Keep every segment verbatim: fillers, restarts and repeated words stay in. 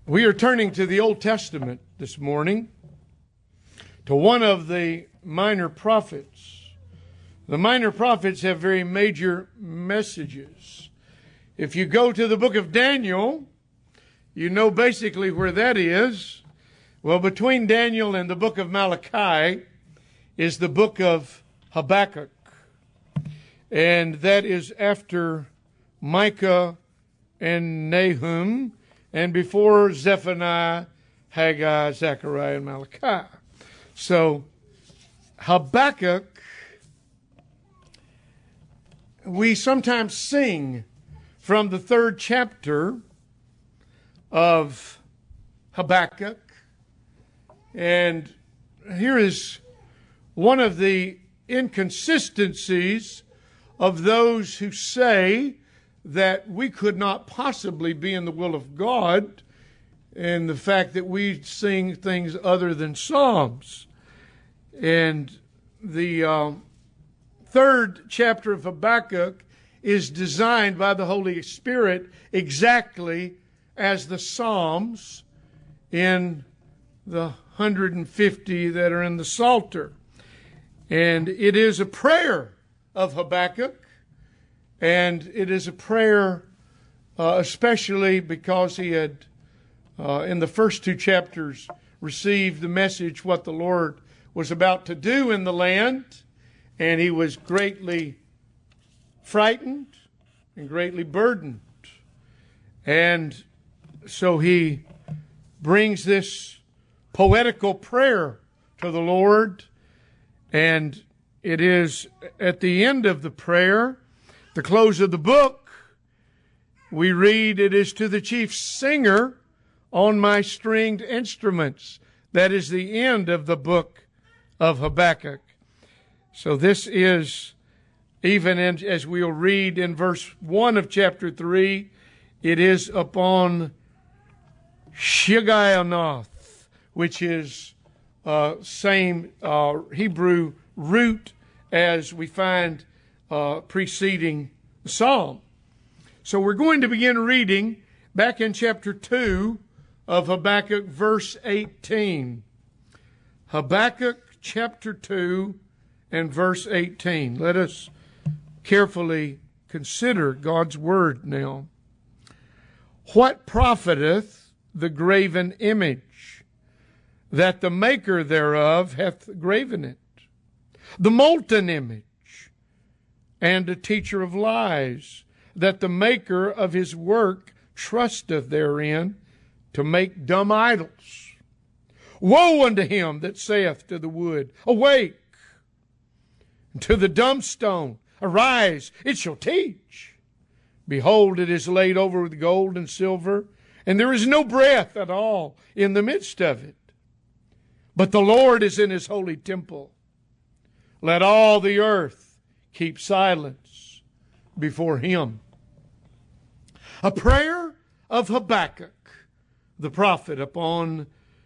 We are turning to the Old Testament this morning, to one of the minor prophets. The minor prophets have very major messages. If you go to the book of Daniel, you know basically where that is. Well, between Daniel and the book of Malachi is the book of Habakkuk. And that is after Micah and Nahum, and before Zephaniah, Haggai, Zechariah, and Malachi. So, Habakkuk, we sometimes sing from the third chapter of Habakkuk. And here is one of the inconsistencies of those who say that we could not possibly be in the will of God, and the fact that we sing things other than psalms. And the uh, third chapter of Habakkuk is designed by the Holy Spirit exactly as the psalms in the one hundred fifty that are in the Psalter. And it is a prayer of Habakkuk. And it is a prayer, uh, especially because he had, uh, in the first two chapters, received the message what the Lord was about to do in the land. And he was greatly frightened and greatly burdened. And so he brings this poetical prayer to the Lord. And it is at the end of the prayer, the close of the book, we read, "It is to the chief singer on my stringed instruments." That is the end of the book of Habakkuk. So this is, even in, as we'll read in verse one of chapter three, it is upon Shigionoth, which is uh, same uh, Hebrew root as we find Uh, preceding the psalm. So we're going to begin reading back in chapter two of Habakkuk, verse eighteen. Habakkuk chapter two and verse eighteen. Let us carefully consider God's word now. "What profiteth the graven image, that the maker thereof hath graven it? The molten image, and a teacher of lies, that the maker of his work trusteth therein to make dumb idols. Woe unto him that saith to the wood, Awake! And to the dumb stone, Arise, it shall teach. Behold, it is laid over with gold and silver, and there is no breath at all in the midst of it. But the Lord is in his holy temple. Let all the earth keep silence before him." A prayer of Habakkuk, the prophet, upon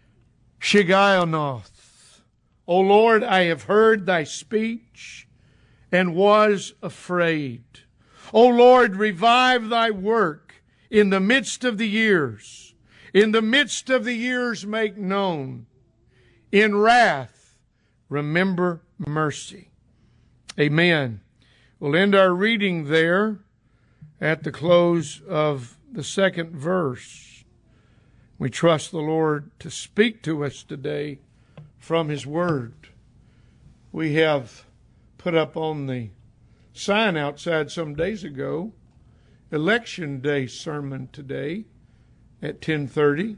Shigionoth. "O Lord, I have heard thy speech and was afraid. O Lord, revive thy work in the midst of the years. In the midst of the years make known. In wrath remember mercy." Amen. We'll end our reading there at the close of the second verse. We trust the Lord to speak to us today from his word. We have put up on the sign outside some days ago, Election Day sermon today at ten thirty.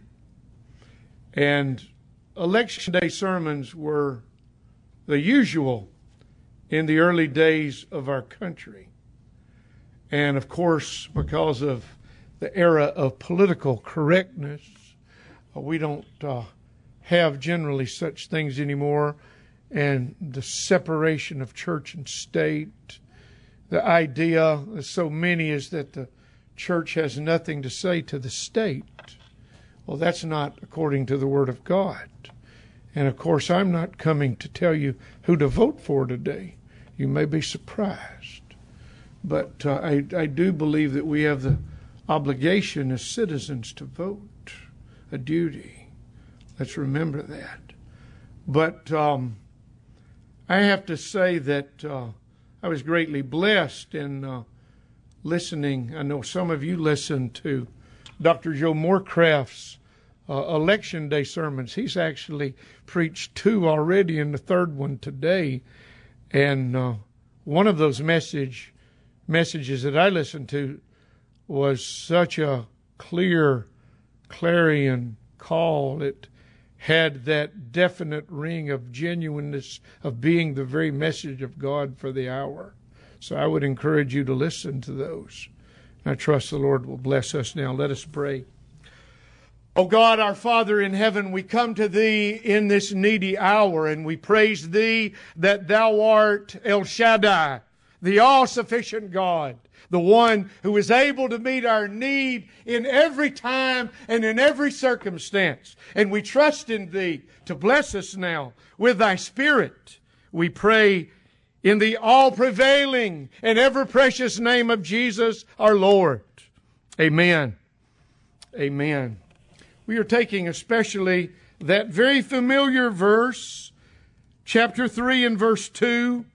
And Election Day sermons were the usual in the early days of our country. And of course, because of the era of political correctness, we don't uh, have generally such things anymore. And the separation of church and state, the idea, so many, is that the church has nothing to say to the state. Well, that's not according to the Word of God. And of course, I'm not coming to tell you who to vote for today. You may be surprised. But uh, I, I do believe that we have the obligation as citizens to vote. a duty. Let's remember that. But um, I have to say that uh, I was greatly blessed in uh, listening. I know some of you listened to Doctor Joe Morecraft's uh, Election Day sermons. He's actually preached two already, and the third one today. And uh, one of those message messages that I listened to was such a clear, clarion call. It had that definite ring of genuineness of being the very message of God for the hour. So I would encourage you to listen to those. I trust the Lord will bless us now. Let us pray. Oh God, our Father in heaven, we come to Thee in this needy hour, and we praise Thee that Thou art El Shaddai, the all-sufficient God, the one who is able to meet our need in every time and in every circumstance. And we trust in Thee to bless us now with Thy Spirit. We pray in the all-prevailing and ever-precious name of Jesus our Lord. Amen. Amen. We are taking especially that very familiar verse, chapter three and verse two.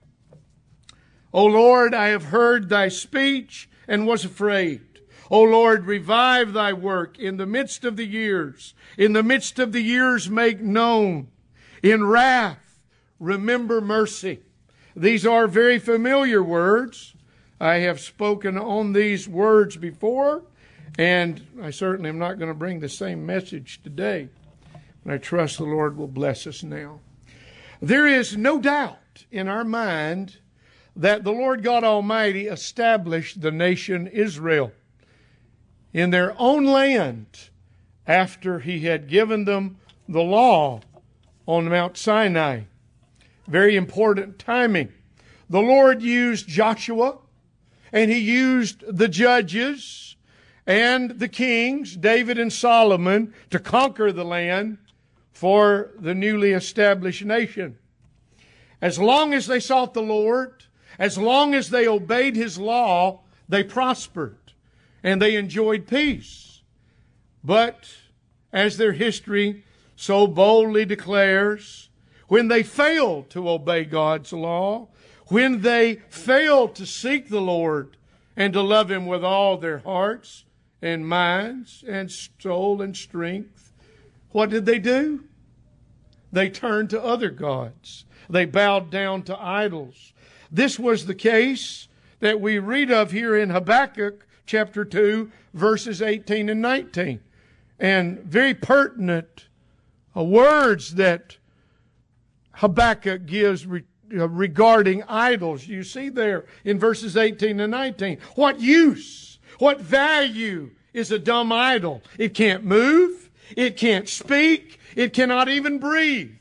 O Lord, I have heard Thy speech and was afraid. O Lord, revive Thy work in the midst of the years. In the midst of the years make known. In wrath, remember mercy. These are very familiar words. I have spoken on these words before, and I certainly am not going to bring the same message today. And I trust the Lord will bless us now. There is no doubt in our mind that the Lord God Almighty established the nation Israel in their own land after He had given them the law on Mount Sinai. Very important timing. The Lord used Joshua, and He used the judges and the kings, David and Solomon, to conquer the land for the newly established nation. As long as they sought the Lord, as long as they obeyed His law, they prospered and they enjoyed peace. But as their history so boldly declares, when they failed to obey God's law, when they failed to seek the Lord and to love Him with all their hearts and minds and soul and strength, what did they do? They turned to other gods. They bowed down to idols. This was the case that we read of here in Habakkuk chapter two, verses eighteen and nineteen. And very pertinent uh, words that Habakkuk gives re- uh, regarding idols. You see there in verses eighteen and nineteen. What use, what value is a dumb idol? It can't move, it can't speak, it cannot even breathe.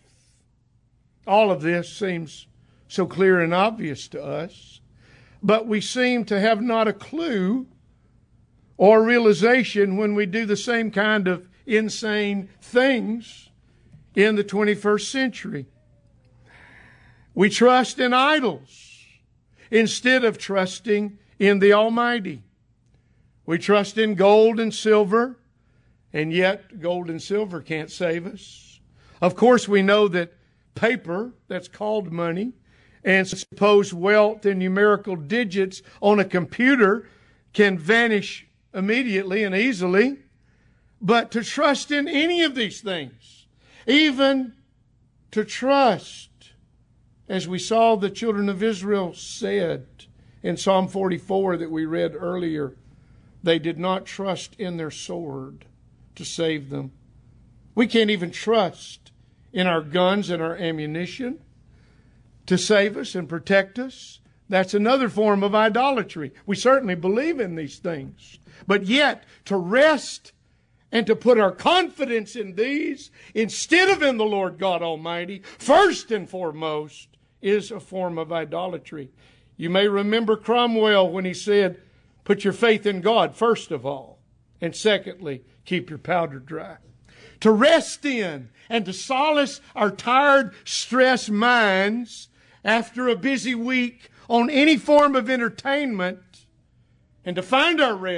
All of this seems so clear and obvious to us, but we seem to have not a clue or realization when we do the same kind of insane things in the twenty-first century. We trust in idols instead of trusting in the Almighty. We trust in gold and silver, and yet gold and silver can't save us. Of course, we know that paper, that's called money, and supposed wealth in numerical digits on a computer can vanish immediately and easily. But to trust in any of these things, even to trust, as we saw the children of Israel said in Psalm forty-four that we read earlier, they did not trust in their sword to save them. We can't even trust in our guns and our ammunition to save us and protect us. That's another form of idolatry. We certainly believe in these things. But yet, to rest and to put our confidence in these instead of in the Lord God Almighty, first and foremost, is a form of idolatry. You may remember Cromwell when he said, put your faith in God first of all, and secondly, keep your powder dry. To rest in and to solace our tired, stressed minds after a busy week on any form of entertainment, and to find our rest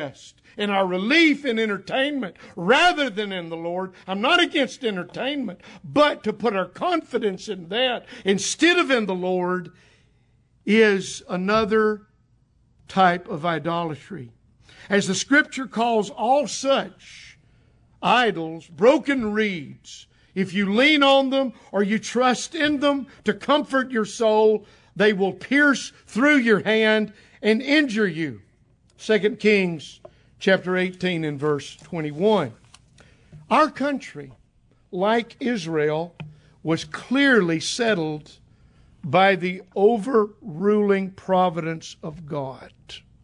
and our relief in entertainment rather than in the Lord. I'm not against entertainment, but to put our confidence in that instead of in the Lord is another type of idolatry. As the Scripture calls all such idols, broken reeds, if you lean on them or you trust in them to comfort your soul, they will pierce through your hand and injure you. Second Kings chapter eighteen and verse twenty-one. Our country, like Israel, was clearly settled by the overruling providence of God.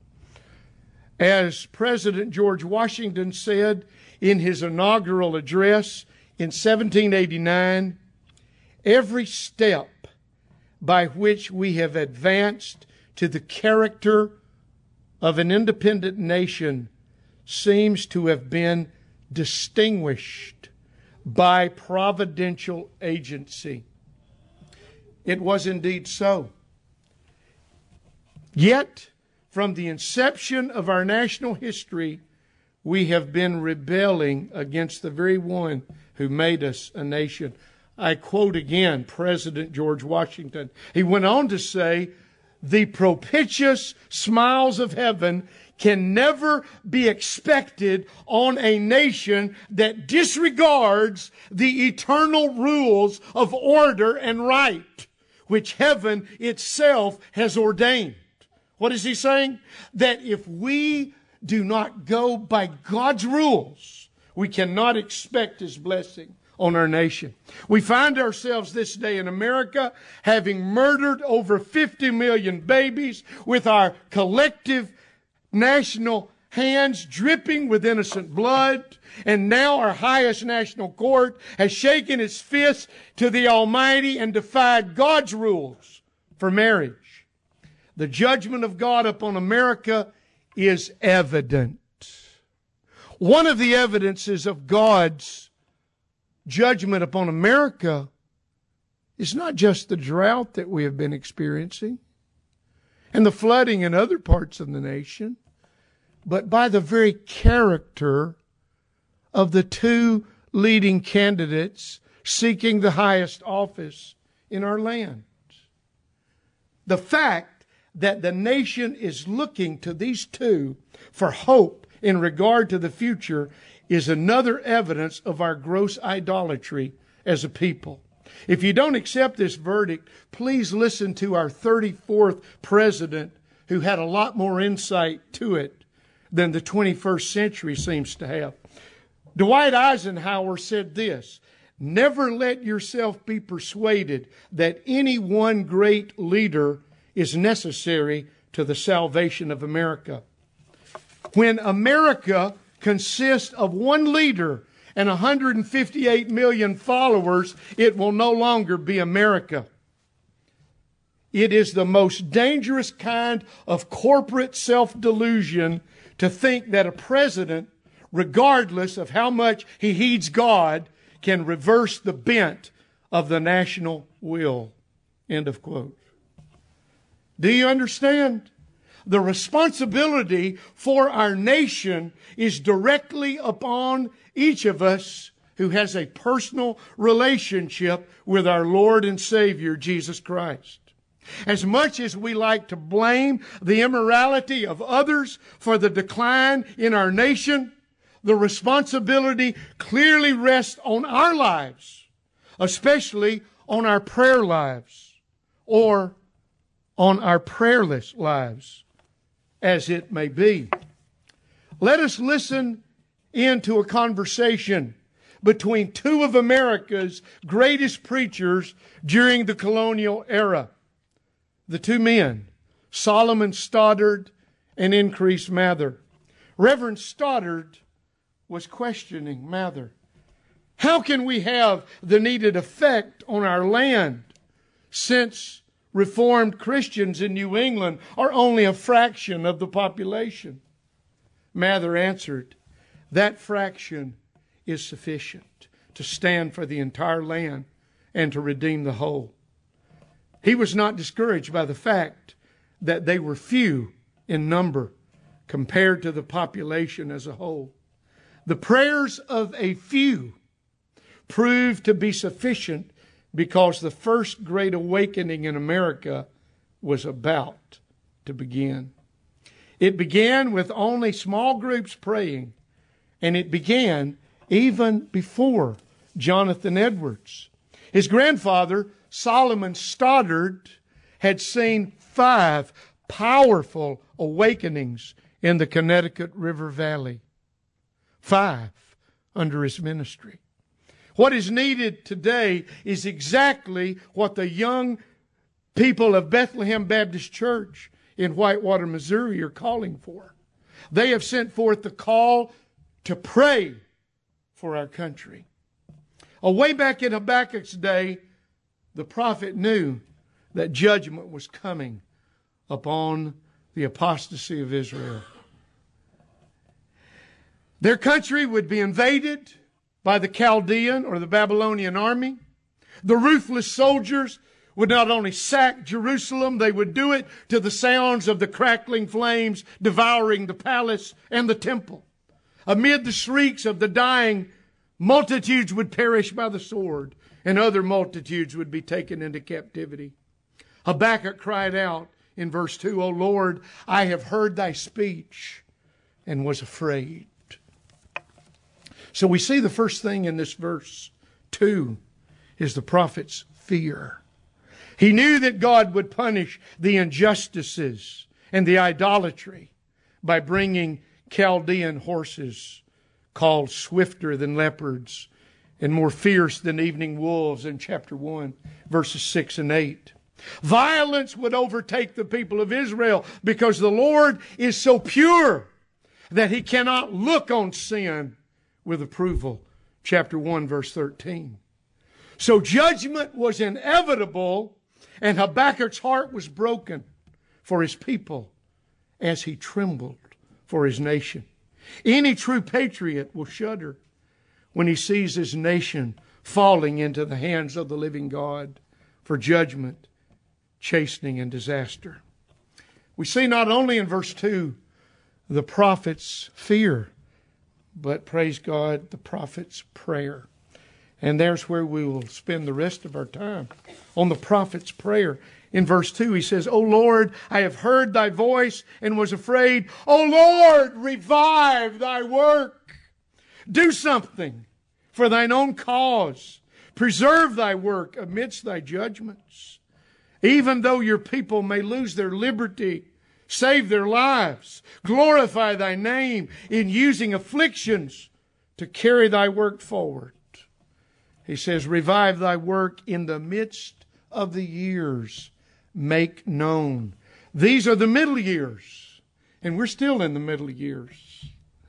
As President George Washington said in his inaugural address in seventeen eighty-nine, every step by which we have advanced to the character of an independent nation seems to have been distinguished by providential agency. It was indeed so. Yet, from the inception of our national history, we have been rebelling against the very one who made us a nation. I quote again President George Washington. He went on to say, "The propitious smiles of heaven can never be expected on a nation that disregards the eternal rules of order and right, which heaven itself has ordained." What is he saying? That if we do not go by God's rules, we cannot expect His blessing on our nation. We find ourselves this day in America having murdered over fifty million babies with our collective national hands dripping with innocent blood. And now our highest national court has shaken its fist to the Almighty and defied God's rules for marriage. The judgment of God upon America is evident. One of the evidences of God's judgment upon America is not just the drought that we have been experiencing and the flooding in other parts of the nation, but by the very character of the two leading candidates seeking the highest office in our land. The fact that the nation is looking to these two for hope in regard to the future is another evidence of our gross idolatry as a people. If you don't accept this verdict, please listen to our thirty-fourth president, who had a lot more insight to it than the twenty-first century seems to have. Dwight Eisenhower said this: "Never let yourself be persuaded that any one great leader is necessary to the salvation of America." When America consists of one leader and one hundred fifty-eight million followers, it will no longer be America. It is the most dangerous kind of corporate self-delusion to think that a president, regardless of how much he heeds God, can reverse the bent of the national will. End of quote. Do you understand? The responsibility for our nation is directly upon each of us who has a personal relationship with our Lord and Savior, Jesus Christ. As much as we like to blame the immorality of others for the decline in our nation, the responsibility clearly rests on our lives, especially on our prayer lives, or on our prayerless lives, as it may be. Let us listen into a conversation between two of America's greatest preachers during the colonial era. The two men, Solomon Stoddard and Increase Mather. Reverend Stoddard was questioning Mather. How can we have the needed effect on our land since Reformed Christians in New England are only a fraction of the population? Mather answered, that fraction is sufficient to stand for the entire land and to redeem the whole. He was not discouraged by the fact that they were few in number compared to the population as a whole. The prayers of a few proved to be sufficient because the first great awakening in America was about to begin. It began with only small groups praying, and it began even before Jonathan Edwards. His grandfather, Solomon Stoddard, had seen five powerful awakenings in the Connecticut River Valley. Five under his ministry. What is needed today is exactly what the young people of Bethlehem Baptist Church in Whitewater, Missouri are calling for. They have sent forth the call to pray for our country. Oh, way back in Habakkuk's day, the prophet knew that judgment was coming upon the apostasy of Israel. Their country would be invaded by the Chaldean or the Babylonian army. The ruthless soldiers would not only sack Jerusalem, they would do it to the sounds of the crackling flames devouring the palace and the temple. Amid the shrieks of the dying, multitudes would perish by the sword, and other multitudes would be taken into captivity. Habakkuk cried out in verse two, O Lord, I have heard thy speech and was afraid. So we see the first thing in this verse two is the prophet's fear. He knew that God would punish the injustices and the idolatry by bringing Chaldean horses called swifter than leopards and more fierce than evening wolves in chapter one, verses six and eight. Violence would overtake the people of Israel because the Lord is so pure that he cannot look on sin with approval. Chapter one, verse thirteen. So judgment was inevitable, and Habakkuk's heart was broken for his people as he trembled for his nation. Any true patriot will shudder when he sees his nation falling into the hands of the living God for judgment, chastening, and disaster. We see not only in verse two the prophet's fear, but praise God, the prophet's prayer. And there's where we will spend the rest of our time, on the prophet's prayer. In verse two, he says, O Lord, I have heard thy voice and was afraid. O Lord, revive thy work. Do something for thine own cause. Preserve thy work amidst thy judgments. Even though your people may lose their liberty, save their lives. Glorify thy name in using afflictions to carry thy work forward. He says, revive thy work in the midst of the years. Make known. These are the middle years. And we're still in the middle years.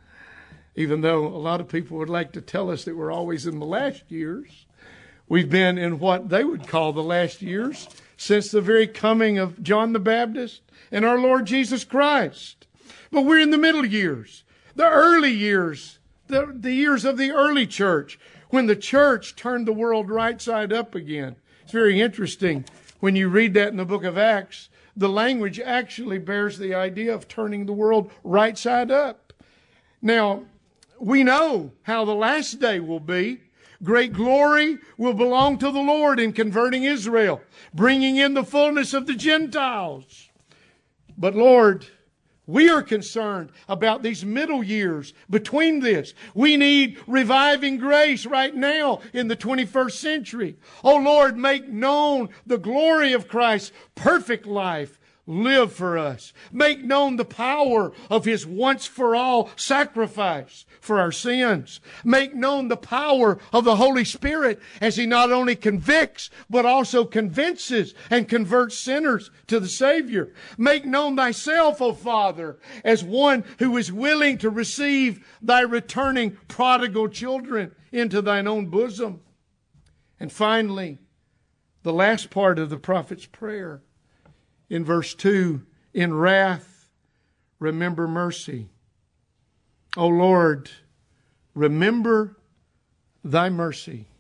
Even though a lot of people would like to tell us that we're always in the last years. We've been in what they would call the last years since the very coming of John the Baptist and our Lord Jesus Christ. But we're in the middle years, the early years, the, the years of the early church, when the church turned the world right side up again. It's very interesting when you read that in the book of Acts. The language actually bears the idea of turning the world right side up. Now, we know how the last day will be. Great glory will belong to the Lord in converting Israel, bringing in the fullness of the Gentiles. But Lord, we are concerned about these middle years between this. We need reviving grace right now in the twenty-first century. Oh Lord, make known the glory of Christ's perfect life. Live for us. Make known the power of His once-for-all sacrifice for our sins. Make known the power of the Holy Spirit as He not only convicts, but also convinces and converts sinners to the Savior. Make known Thyself, O Father, as one who is willing to receive Thy returning prodigal children into Thine own bosom. And finally, the last part of the prophet's prayer. In verse two, in wrath, remember mercy. O Lord, remember thy mercy.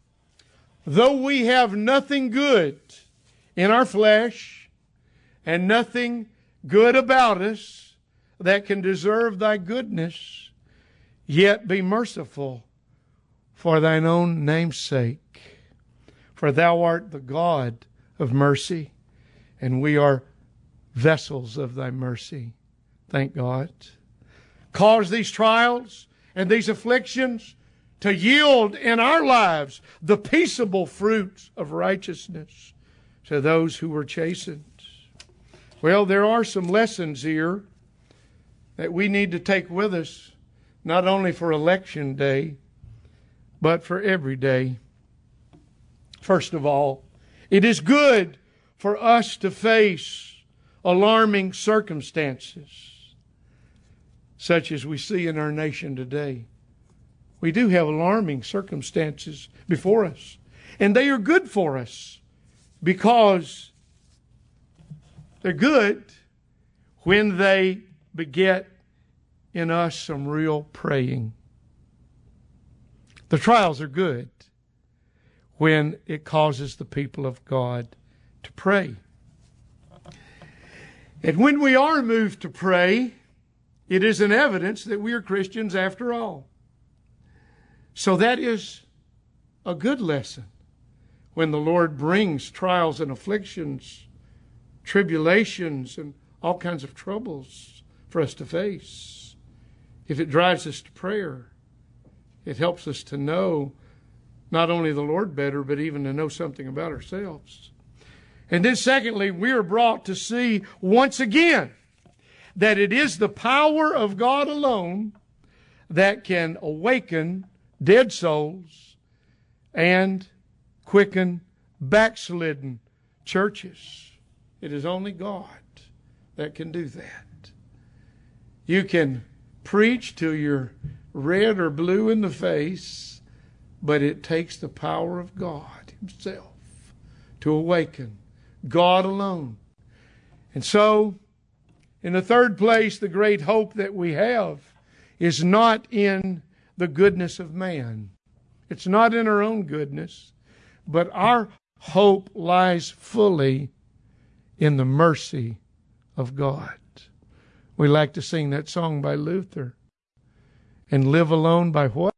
Though we have nothing good in our flesh and nothing good about us, that can deserve thy goodness, yet be merciful for thine own name's sake. For thou art the God of mercy, and we are vessels of thy mercy. Thank God. Cause these trials and these afflictions to yield in our lives the peaceable fruits of righteousness to those who were chastened. Well, there are some lessons here that we need to take with us, not only for election day, but for every day. First of all, it is good for us to face alarming circumstances, such as we see in our nation today. We do have alarming circumstances before us, and they are good for us because they're good when they beget in us some real praying. The trials are good when it causes the people of God to pray. And when we are moved to pray, it is an evidence that we are Christians after all. So that is a good lesson when the Lord brings trials and afflictions, tribulations, and all kinds of troubles for us to face. If it drives us to prayer, it helps us to know not only the Lord better, but even to know something about ourselves. And then secondly, we are brought to see once again that it is the power of God alone that can awaken dead souls and quicken backslidden churches. It is only God that can do that. You can preach till you're red or blue in the face, but it takes the power of God Himself to awaken. God alone. And so, in the third place, the great hope that we have is not in the goodness of man. It's not in our own goodness, but our hope lies fully in the mercy of God. We like to sing that song by Luther. And live alone by what?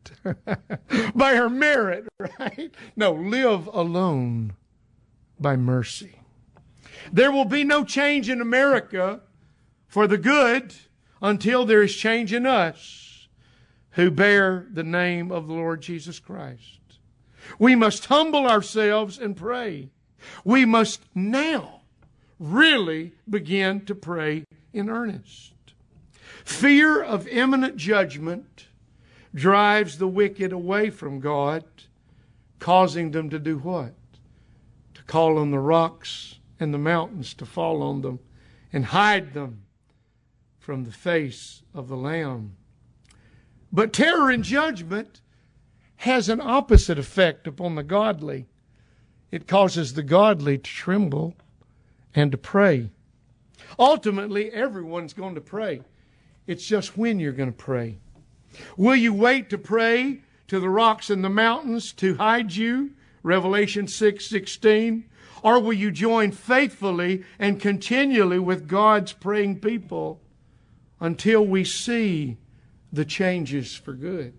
By our merit, right? No, live alone by mercy. There will be no change in America for the good until there is change in us who bear the name of the Lord Jesus Christ. We must humble ourselves and pray. We must now really begin to pray in earnest. Fear of imminent judgment drives the wicked away from God, causing them to do what? To call on the rocks and the mountains to fall on them and hide them from the face of the Lamb. But terror and judgment has an opposite effect upon the godly. It causes the godly to tremble and to pray. Ultimately, everyone's going to pray. It's just when you're going to pray. Will you wait to pray to the rocks and the mountains to hide you? Revelation six sixteen. Or will you join faithfully and continually with God's praying people until we see the changes for good?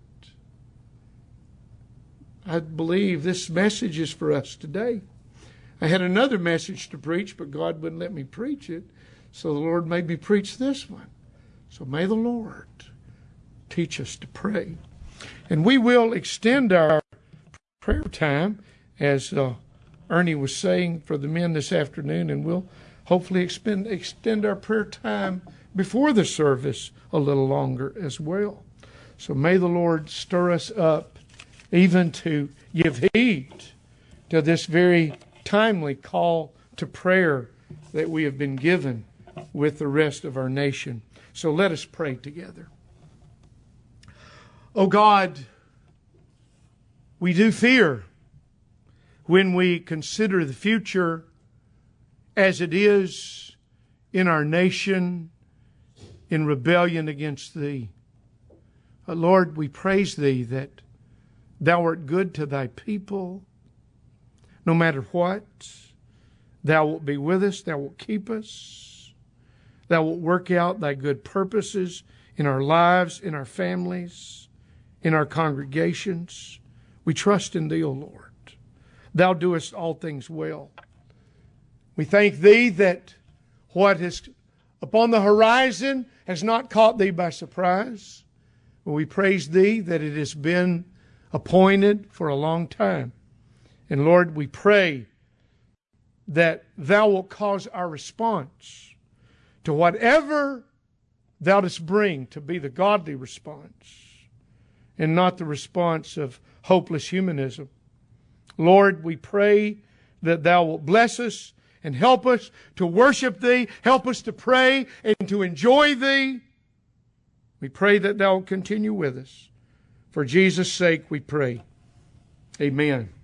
I believe this message is for us today. I had another message to preach, but God wouldn't let me preach it. So the Lord made me preach this one. So may the Lord teach us to pray. And we will extend our prayer time, as uh, Ernie was saying, for the men this afternoon, and we'll hopefully expend, extend our prayer time before the service a little longer as well. So may the Lord stir us up even to give heed to this very timely call to prayer that we have been given with the rest of our nation. So let us pray together. Oh God, we do fear when we consider the future as it is in our nation in rebellion against Thee. Uh, Lord, we praise Thee that Thou art good to Thy people. No matter what, Thou wilt be with us. Thou wilt keep us. Thou wilt work out thy good purposes in our lives, in our families, in our congregations. We trust in Thee, O Lord. Thou doest all things well. We thank Thee that what is upon the horizon has not caught Thee by surprise. We praise Thee that it has been appointed for a long time. And Lord, we pray that Thou wilt cause our response to whatever Thou dost bring to be the godly response and not the response of hopeless humanism. Lord, we pray that Thou wilt bless us and help us to worship Thee, help us to pray and to enjoy Thee. We pray that Thou wilt continue with us. For Jesus' sake we pray. Amen.